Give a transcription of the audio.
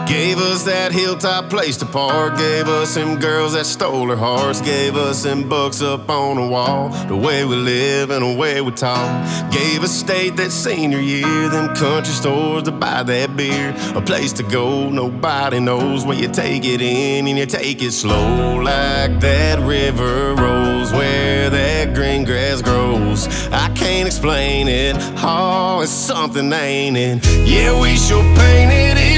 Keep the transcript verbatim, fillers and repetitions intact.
Gave us that hilltop place to park. Gave us them girls that stole our hearts. Gave us them books up on the wall. The way we live and the way we talk. Gave us state that senior year. Them country stores to buy that beer. A place to go nobody knows, where you take it in and you take it slow. Like that river rolls where that green grass grows. I can't explain it. Oh, it's something, ain't it? Yeah, we sure painted it